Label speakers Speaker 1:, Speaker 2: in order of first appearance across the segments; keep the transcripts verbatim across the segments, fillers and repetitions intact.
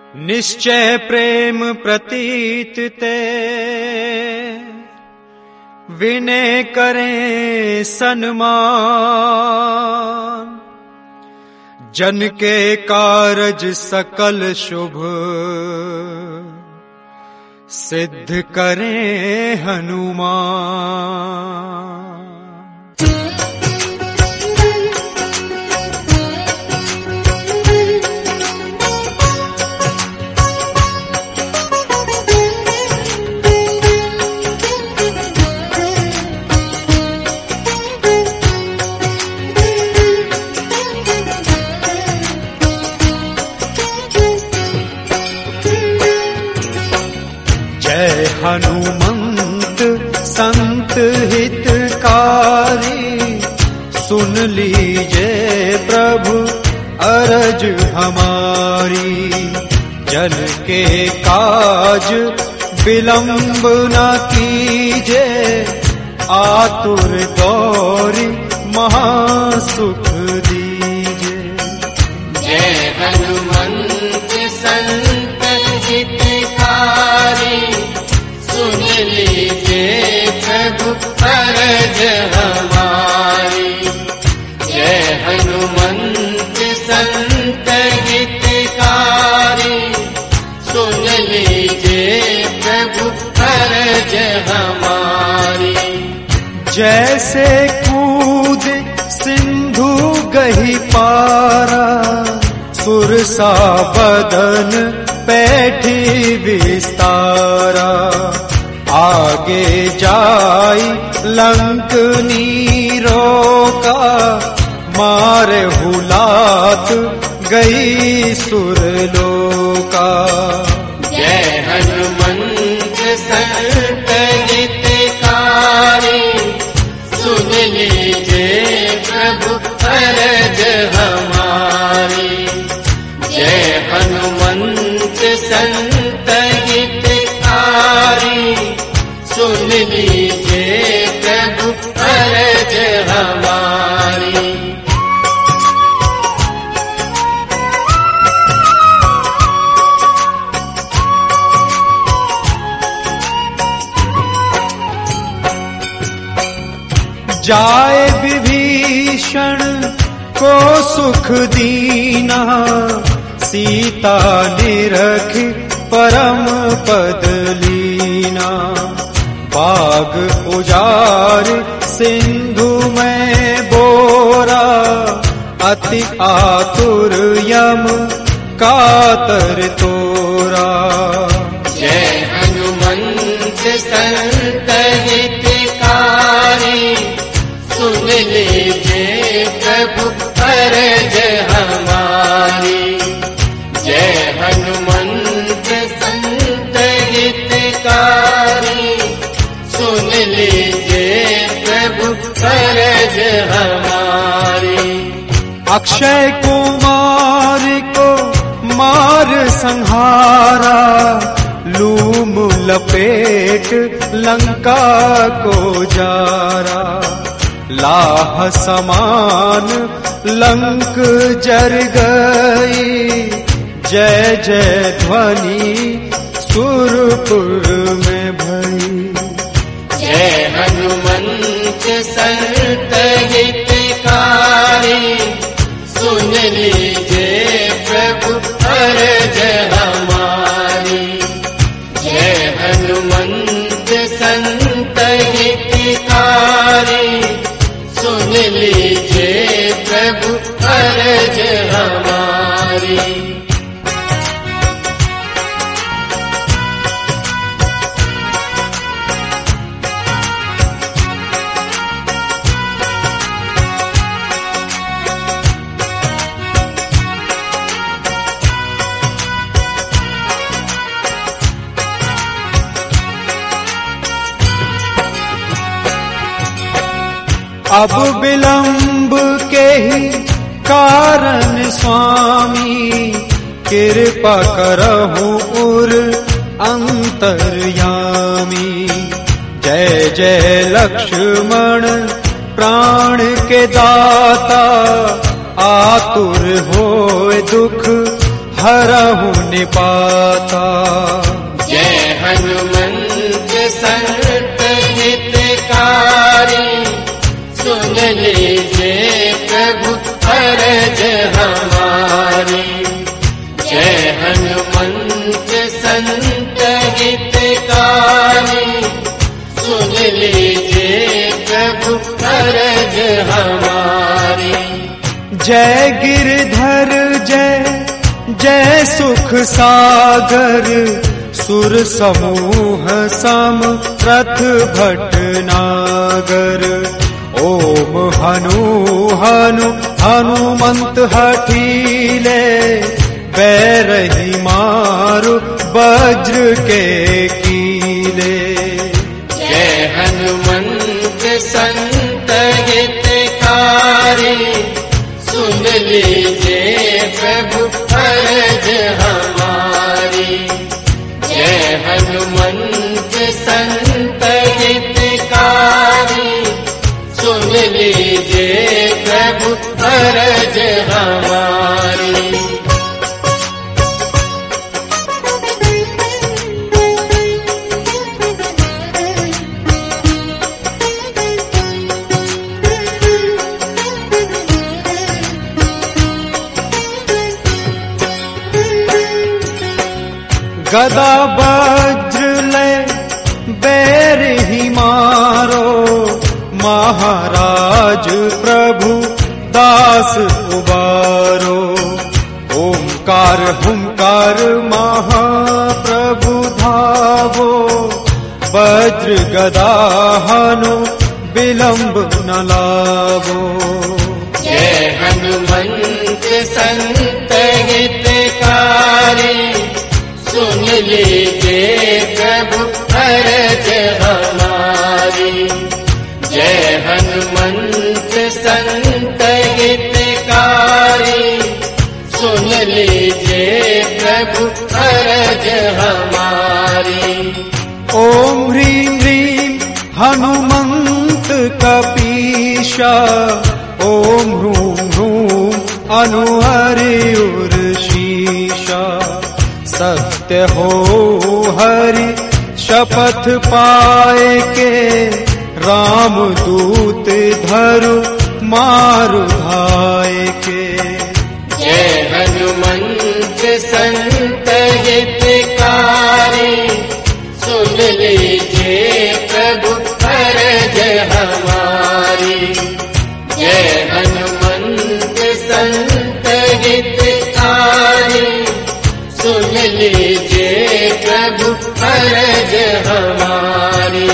Speaker 1: निश्चय प्रेम प्रतीत ते विनय करें सन्मान। जन के कारज सकल शुभ सिद्ध करें हनुमान। जय हनुमंत संत हितकारी, सुन लीजिए प्रभु अरज हमारी। जन के काज विलंब न कीजिए, आतुर दौरी महासुख दीजिए।
Speaker 2: जय हनुमंत संत हितकारी, सुन लीजिए प्रभु अरज हमारी। जय हनुमंत संत हितकारी, सुन लीजिए प्रभु अरज हमारी।
Speaker 1: जैसे कूद सिंधु गही पारा, सुरसा बदन पैठी विस्तारा। आगे जाई लंक नीरोका, मारे हुलात गई सुरलोका।
Speaker 2: जय हनुमंत संत हितकारी, सुन लीजिए प्रभु अरज हमारी। जय हनुमंत संत हितकारी, सुन लीजिए प्रभु अरज हमारी।
Speaker 1: जाए विभीषण को सुख दीना, सीता निरख परम पद लीना। बाग उजार सिंधु में बोरा, अति आतुर यम कातर तोरा।
Speaker 2: जय हनुमंत संत हितकारी, सुन लीजिए प्रभु अरज हमारी। जय हनुमंत संत हितकारी, सुन लीजिए प्रभु अरज हमारी।
Speaker 1: अक्षय कुमार को मार संहारा, लूम लपेट लंका को जारा। लाह समान लंक जर गई, जय जय ध्वनि सुरपुर में भई।
Speaker 2: जय हनुमंत संत हितकारी, सुन लीजिए प्रभु अरज हमारी। जय हनुमंत संत हितकारी, सुन लीजिए प्रभु अरज हमारी।
Speaker 1: अब विलंब के ही कारण स्वामी, कृपा करहु उर अंतर्यामी। जय जय लक्ष्मण प्राण के दाता, आतुर होए दुख हरहु निपाता।
Speaker 2: जय हनुमंत संत हितकारी, सुन लीजिए प्रभु अरज हमारी। जय हनुमंत संत हितकारी, सुन लीजिए प्रभु अरज हमारी।
Speaker 1: जय गिरधर जय जय सुख सागर, सुर समूह सम रथ भटनागर। ओम हनु हनु हनुमंत हठीले, बैरही मारु वज्र के कीले।
Speaker 2: जय हनुमंत संत हितकारी, सुन लीजिए प्रभु अरज हमारी। जय हनुमंत संत हितकारी, सुन लीजिए प्रभु अरज हमारी।
Speaker 1: गदा वज्र ले बैर ही मारो, महाराज प्रभु दास उबारो। ओंकार हुंकार महाप्रभु धावो, वज्र गदा हनु विलंब न लावो।
Speaker 2: जय हनुमंत संत हितकारी, सुन लीजिए प्रभु अरज हमारी। जय हनुमंत संत हितकारी, सुन लीजिए प्रभु अरज हमारी।
Speaker 1: ओम ह्रीं ह्रीं हनुमंत कपीशा, ओम ह्रूं ह्रूं अनुहरि उर्शीशा। सत्य हो हरि शपथ पाए के, राम दूत धरु मारु धाय के।
Speaker 2: जय हनुमंत संत हितकारी, सुन लीजिए प्रभु अरज हमारी। जय हनुमंत संत हितकारी, सुन लीजिए प्रभु अरज हमारी।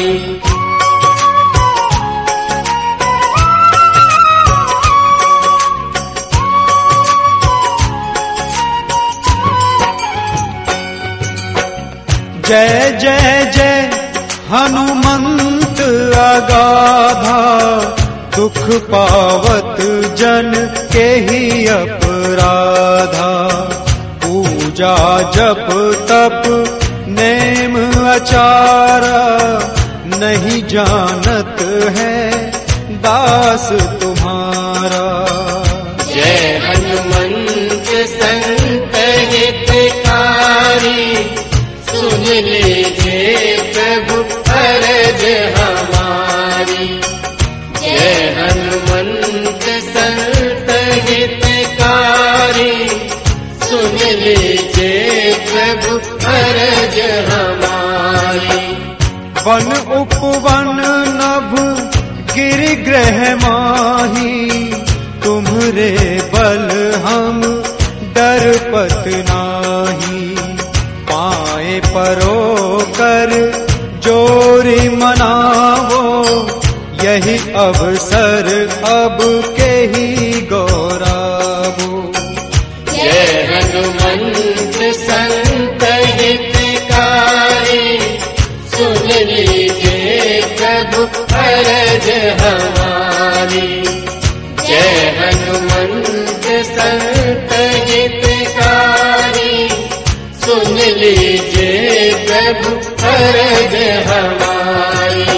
Speaker 1: जय जय जय हनुमंत अगाधा, दुख पावत जन के ही अपराधा। पूजा जप तप नेम आचारा, नहीं जानत है दास तुम्हारा।
Speaker 2: जय हनुमंत संत हितकारी, सुन लीजिए प्रभु अरज हमारी। जय हनुमंत संत हितकारी, सुन लीजिए प्रभु अरज हमारी।
Speaker 1: वन उपवन नभ गिरिग्रह माही, तुम्हरे बल हम डरपत नाही। पाए परो कर जोरी मनावो, यही अवसर अब के ही गौरावो।
Speaker 2: जय हनुमंत संत हितकारी, सुन लीजिए प्रभु अरज हमारी। जय हनुमंत संत हितकारी, सुन लीजिए प्रभु अरज हमारी।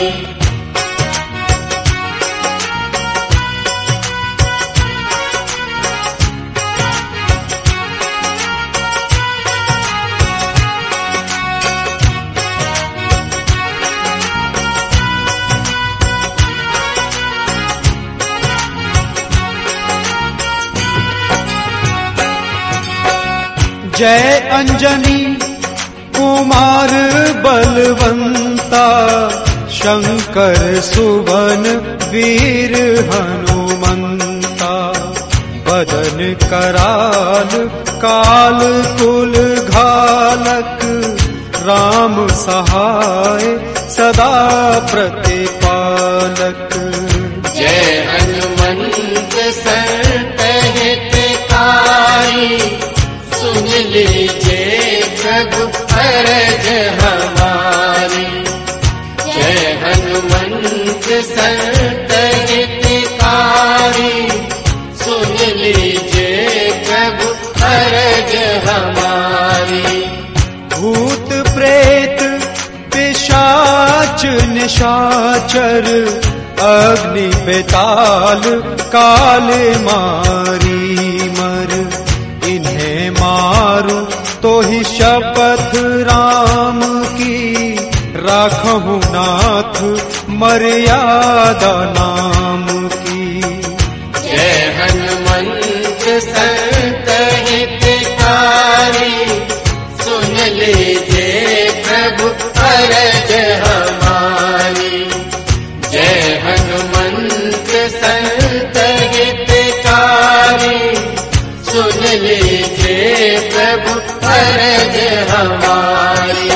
Speaker 1: जय अंजनी कुमार बलवंता, शंकर सुवन वीर हनुमंता। बदन कराल काल कुल घालक, राम सहाय सदा प्रतिपालक।
Speaker 2: जय हनुमंत संत हितकारी, सुन लीजिए प्रभु अरज हमारी। जय हनुमंत संत हितकारी, सुन लीजिए प्रभु अरज हमारी।
Speaker 1: भूत प्रेत पिशाच निशाचर, अग्नि बेताल काल मारी मर। इन्हें मारू तो ही शपथ राम की, राखहु नाथ मर्यादा नाम की।
Speaker 2: जय हनुमंत संत हितकारी, सुन लीजिए प्रभु अरज हमारी। जय हनुमंत संत हितकारी, सुन लीजिए प्रभु अरज हमारी।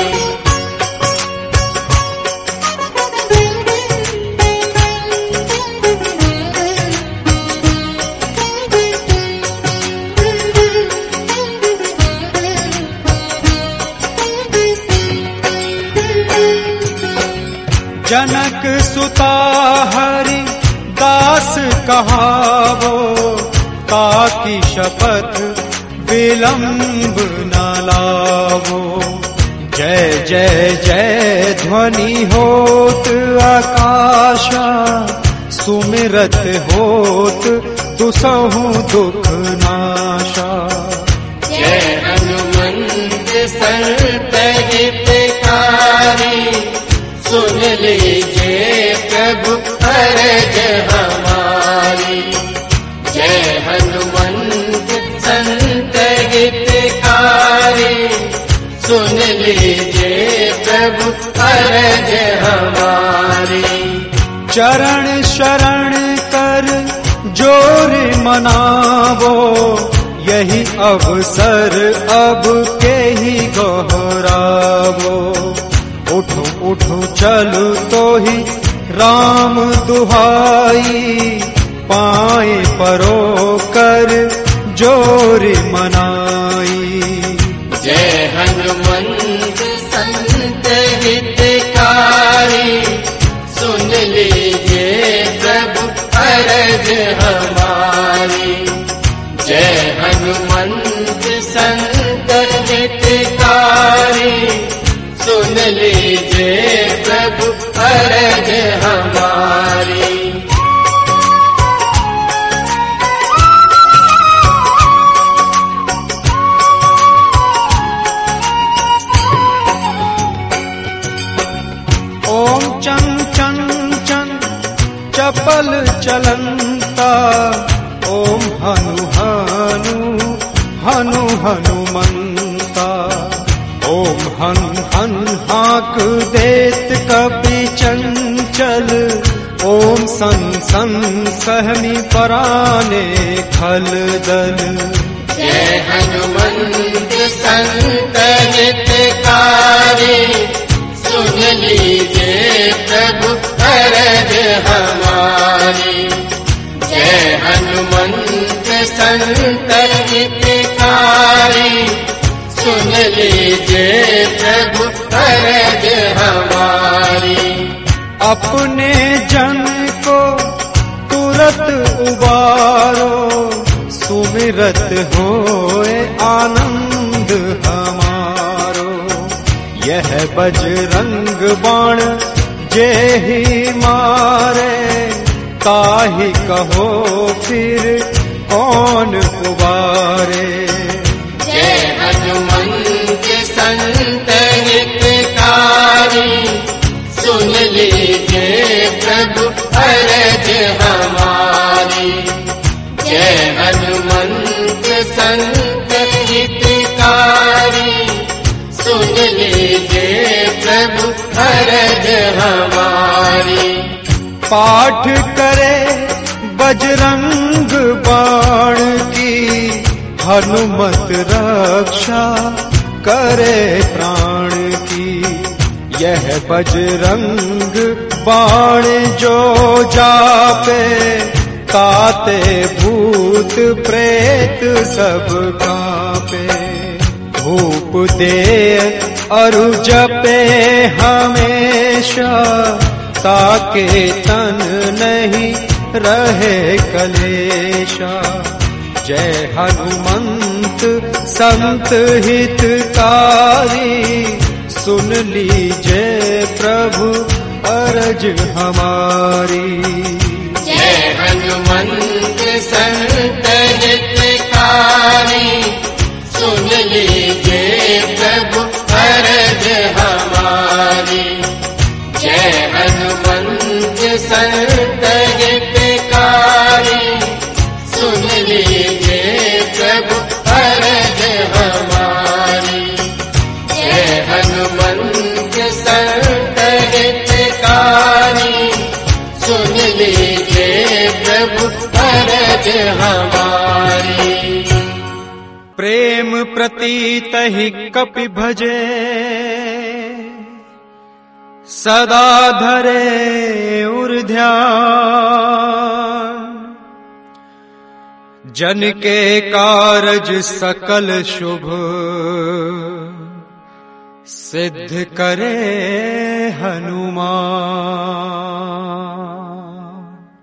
Speaker 1: जनक सुता हरि दास कहावो, ताकि शपथ विलंब न लावो। जय जय जय ध्वनि होत आकाशा, सुमिरत होत दुसहु दुख नाशा।
Speaker 2: जय हनुमंत संत हितकारी, सुन लीजिए प्रभु अरज हमारी। जय हनुमंत संत हितकारी, सुन लीजिए प्रभु अरज हमारी।
Speaker 1: चरण शरण कर जोर मनावो, यही अवसर अब के ही गहरावो। उठो उठो चलो तो ही राम दुहाई, पाए परो कर जोर मनाई।
Speaker 2: जय हनुमंत संत हितकारी, सुन लीजिए प्रभु अरज हमारी। जय हनुमंत संत हितकारी, सुन लीजिए प्रभु अरज हमारी।
Speaker 1: ओम चं चं चं चपल चलंता, ओम हनु हनु हनु हनुमंता। ओम हन हन हाक देत कपि चंचल, ओम सन सन सहमी पराने खल दल।
Speaker 2: जय हनुमंत संत हितकारी, सुन लीजिए प्रभु अरज हमारी। जय हनुमंत संत हितकारी, सुन लीजिए प्रभु अरज हमारी।
Speaker 1: अपने जन को तुरत उबारो, सुमिरत होए आनंद हमारो। यह बजरंग बाण जेहि मारे, ताहि कहो फिर कौन उबारे।
Speaker 2: जय हनुमंत संत हितकारी, सुन लीजिए प्रभु अरज हमारी। जय हनुमंत संत हितकारी,
Speaker 1: पाठ करे बजरंग बाण की, हनुमत रक्षा करे प्राण की। यह बजरंग बाण जो जापे, ताते भूत प्रेत सब कांपे। धूप दे अरु जपे हमेशा, ताके तन नहीं रहे कलेशा। जय हनुमंत संत हितकारी, सुन लीजिए प्रभु अरज हमारी।
Speaker 2: जय हनुमंत संत हितकारी, सुन लीजिए प्रभु अरज हमारी। जय हनुमंत संत हितकारी, सुन लीजिए प्रभु अरज हमारी। जय हनुमंत संत हितकारी, सुन लीजिए प्रभु अरज हमारी।
Speaker 1: प्रेम प्रतीत ही कपि भजे, सदा धरे उर ध्यान। जन के कारज सकल शुभ, सिद्ध करे